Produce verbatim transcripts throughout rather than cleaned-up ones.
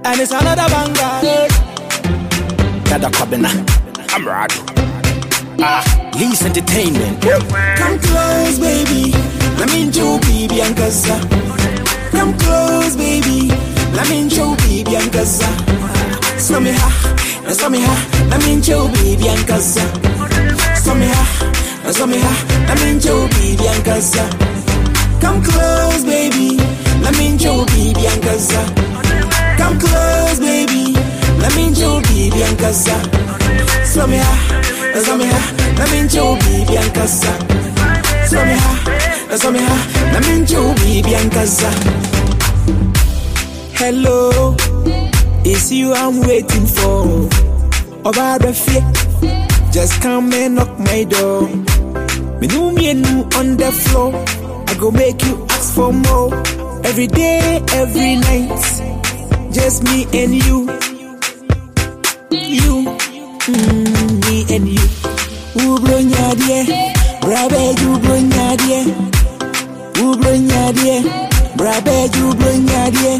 and it's another banger. Dada Kwabena, I'm Rado. Ah, Lee's Entertainment. Come close, baby. Let me show baby and Gaza. Come close, baby. Let me show baby and Gaza. So me ha, so me ha. Let me show baby and Gaza. So me ha, so me ha. Let me show baby and Gaza. Come close, baby. Let me show baby and Gaza. Come close, baby. Let me show baby and Gaza. So me ha, so me ha. Let me show baby and Gaza. So me ha, so me ha. Let me show baby and Gaza. Hello, it's you I'm waiting for. Over the fear, just come and knock my door. Me know me and you on the floor. I go make you ask for more. Every day, every night, just me and you. You, mm, me and you. Ubronya die, brabe ubronya die. Ubronya die, brabe ubronya die.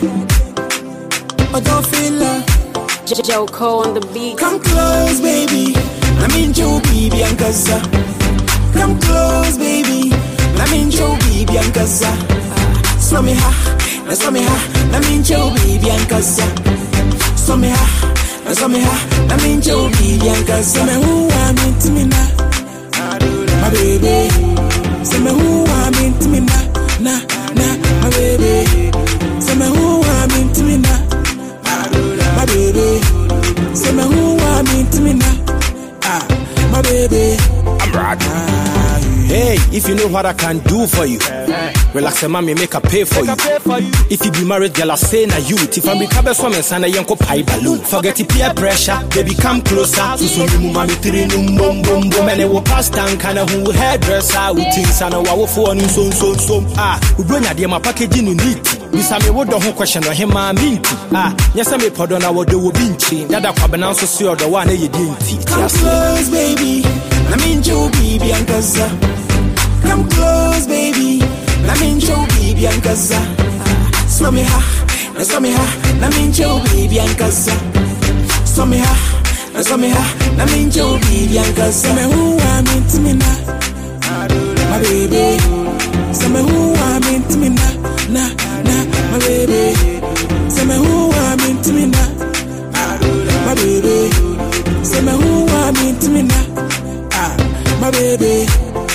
I don't feel love. Joe Cole on the beat. Come close, baby. Let me show baby and Gaza. Come close, baby. Let me show baby and Gaza. So me ha, so me ha. Let me show baby and Gaza. So me ha, so me ha. Let me show baby and Gaza. Me who want me to me na, my baby. Say me who want me to me na, na na, my baby. Say me who want me to me na. My baby, say me who want me to me now. Ah, my baby, I'm right. Ah, hey, if you know what I can do for you, relax, mommy, make a pay for you. If you be married, girl, I say na youth. If I'm be cabin woman, son, I yanko pie balloon. Forget the peer pressure, baby, come closer. To so you mommy three num boom boom boom, and it will pass down kind of who hairdresser with things and a wow for and so so so. Ah, we bring a dear my packaging in it. Miss Amy would don't question on him, my minty. Ah, yes, I may put on our do binchi. That I can also see the one you didn't. Come close, baby. Let me show baby and Gaza. Come close, baby. Let me show baby and Gaza. So me ha, so me ha. Let me show baby and Gaza. So me ha, so me ha. Let me show baby and Gaza. Me who want me to me now, my baby. So me who want me to me now, na na, my baby. Say me who want me to me now, my baby. Say me who want me to me now, ah, my baby.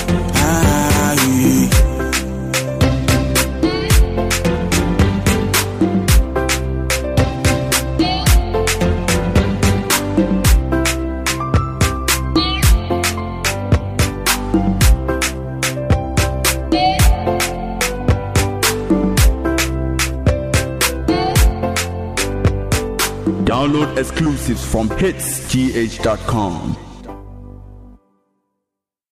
Ah, yeah. Download exclusives from hits g h dot com.